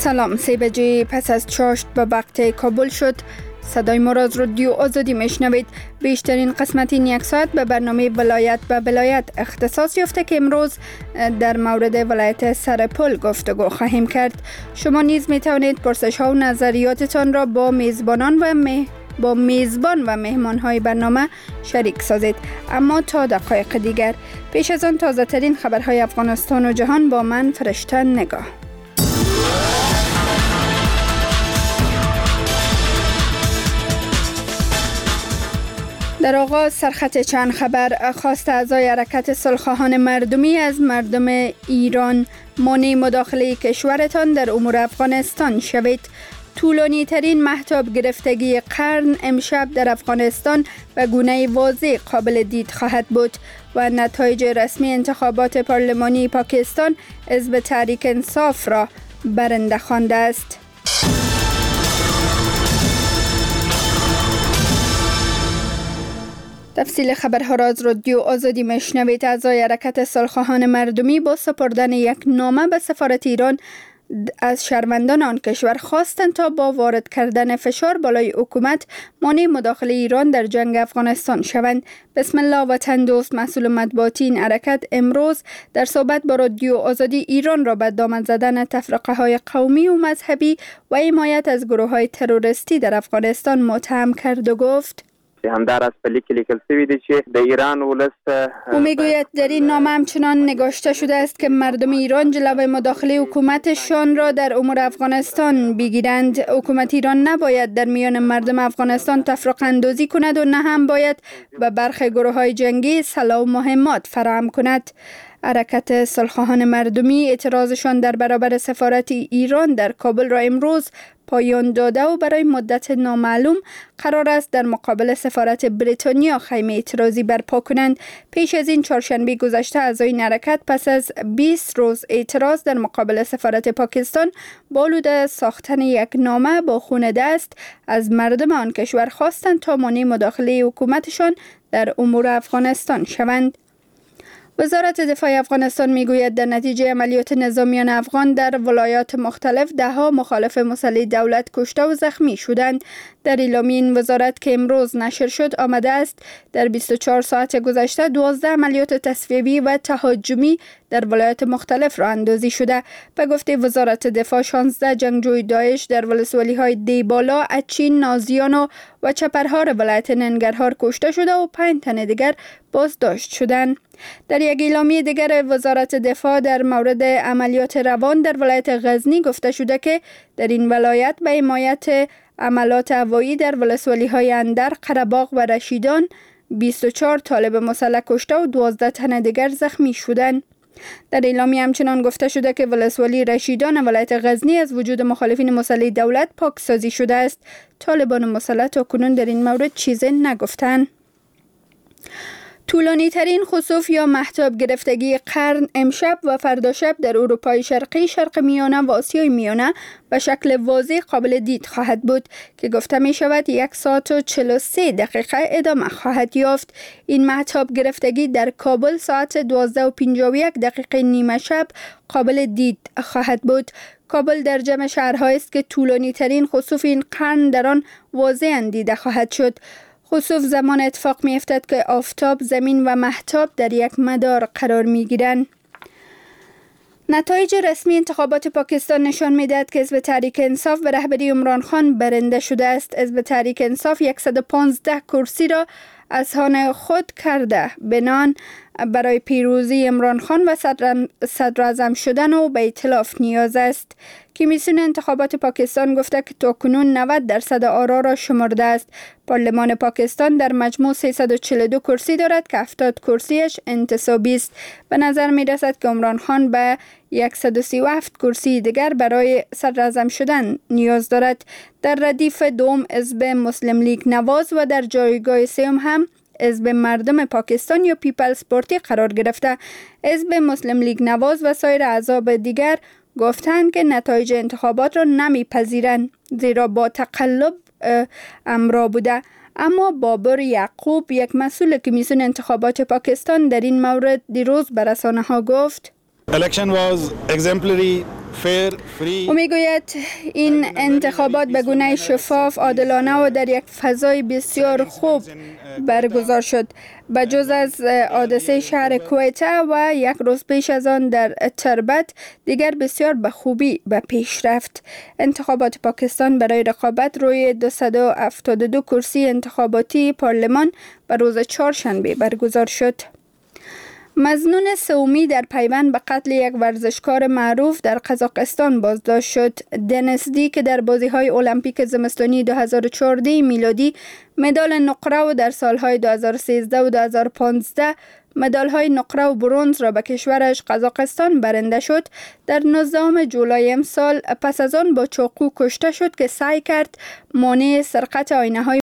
سلام، 3 بجه پس از چاشت به وقت کابل شد. صدای ما را از رادیو آزادی میشنوید. بیشترین قسمت این یک ساعت به برنامه ولایت به ولایت اختصاص یافته که امروز در مورد ولایت سرپل گفتگو خواهیم کرد. شما نیز می توانید پرسش ها و نظریاتتان را با میزبان و مهمان های برنامه شریک سازید. اما تا دقایق دیگر، پیش از آن تازه ترین خبرهای افغانستان و جهان با من فرشته نگاه. در آغاز سرخط چند خبر. خواست اعضای حرکت صلح‌خواهان مردمی از مردم ایران مانع مداخله کشورتان در امور افغانستان شوید. طولانی ترین مهتاب گرفتگی قرن امشب در افغانستان و گونه واضح قابل دید خواهد بود و نتایج رسمی انتخابات پارلمانی پاکستان حزب تحریک انصاف را برنده خوانده است. تفصیل خبرها را از رادیو آزادی میشنوید. اعضای حرکت صلح‌خواهان مردمی با سپردن یک نامه به سفارت ایران از شهروندان آن کشور خواستند تا با وارد کردن فشار بالای حکومت مانع مداخله ایران در جنگ افغانستان شوند. بسم الله وطن دوست، مسئول مطبوعاتی این حرکت، امروز در صحبت با رادیو آزادی ایران را به دامن زدن تفرقه های قومی و مذهبی و حمایت از گروه های تروریستی در افغانستان متهم کرد و گفت همدار از پلی که لیکل سوی دی چې د ایران ولس او میگوید در این نامه همچنان نگاشته شده است که مردم ایران جلوی مداخله حکومتشان را در امور افغانستان بگیرند. حکومت ایران نباید در میان مردم افغانستان تفرقه اندازی کند و نه هم باید به برخی گروه های جنگی سلاح و مهمات فراهم کند. حرکت صلح‌خواهان مردمی اعتراضشان در برابر سفارت ایران در کابل را امروز پایان داده و برای مدت نامعلوم قرار است در مقابل سفارت بریتانیا خیمه اعتراضی برپا کنند. پیش از این چهارشنبه گذشته اعضای این حرکت پس از 20 روز اعتراض در مقابل سفارت پاکستان با آلوده ساختن یک نامه با خون دست از مردم آن کشور خواستند تا مانع مداخله حکومتشان در امور افغانستان شوند. وزارت دفاع افغانستان میگوید در نتیجه عملیات نظامیان افغان در ولایات مختلف دهها مخالف مسلح دولت کشته و زخمی شدند. در اعلامیه این وزارت که امروز نشر شد آمده است در 24 ساعت گذشته 12 عملیات تصفیه‌ای و تهاجمی در ولایات مختلف راه اندازی شده. به گفته وزارت دفاع 16 جنگجوی داعش در ولسوالی‌های دیبالا، اچین، نازیان و چپرهار ولایت ننگرهار کشته شده و 5 تن دیگر بازداشت شدند. در یک اعلامیه دیگر وزارت دفاع در مورد عملیات روان در ولایت غزنی گفته شده که در این ولایت به حمایت عملات هوایی در ولسوالی‌های اندر، قره‌باغ و رشیدان 24 طالب مسلح کشته و 12 تن دیگر زخمی شدند. در اعلامیه همچنان گفته شده که ولسوالی رشیدان ولایت غزنی از وجود مخالفین مسلح دولت پاکسازی شده است. طالبان مسلح تا کنون در این مورد چیزی نگفتند. طولانی ترین خسوف یا مهتاب گرفتگی قرن امشب و فردا شب در اروپای شرقی، شرق میانه و آسیای میانه به شکل واضح قابل دید خواهد بود که گفته می شود 1 ساعت و 43 دقیقه ادامه خواهد یافت. این مهتاب گرفتگی در کابل ساعت 12:51 نیمه شب قابل دید خواهد بود. کابل در جمع شهرهایی است که طولانی ترین خسوف این قرن در آن واضح دیده خواهد شد. خسوف زمان اتفاق می افتد که آفتاب، زمین و مهتاب در یک مدار قرار می گیرند. نتایج رسمی انتخابات پاکستان نشان می دهد که حزب تحریک انصاف به رهبری عمران خان برنده شده است. حزب تحریک انصاف 115 کرسی را از آن خود کرده بنان برای پیروزی عمران خان و صدر اعظم شدن او به ائتلاف نیاز است. کمیسیون انتخابات پاکستان گفته که تاکنون 90% آرا را شمرده است. پارلمان پاکستان در مجموع 342 کرسی دارد که 70 کرسیش انتصابی است. به نظر می رسد که عمران خان به 137 کرسی دیگر برای صدر اعظم شدن نیاز دارد. در ردیف دوم حزب مسلم لیگ نواز و در جایگاه سوم هم حزب مردم پاکستان یا پیپلز پارتی قرار گرفته. حزب مسلم لیگ نواز و سایر احزاب دیگر گفتند که نتایج انتخابات را نمیپذیرند زیرا با تقلب امرا بوده. اما بابر یعقوب، یک مسئول کمیسیون انتخابات پاکستان، در این مورد دیروز به رسانه‌ها گفت Election was exemplary او میگوید این انتخابات به گونه شفاف، عادلانه و در یک فضای بسیار خوب برگزار شد. به جز از حادثه شهر کویته و یک روز پیش از آن در تربت، دیگر بسیار به خوبی به پیش رفت. انتخابات پاکستان برای رقابت روی 272 کرسی انتخاباتی پارلمان به روز چهارشنبه برگزار شد. مظنون سومی در پیوند به قتل یک ورزشکار معروف در قزاقستان بازداشت شد. دنیس دی که در بازی‌های المپیک زمستانی 2014 میلادی مدال نقره و در سالهای 2013 و 2015 مدال‌های نقره و برنز را به کشورش قزاقستان برنده شد، در 19 جولای امسال پس از آن با چاقو کشته شد که سعی کرد مانع سرقت آینه‌های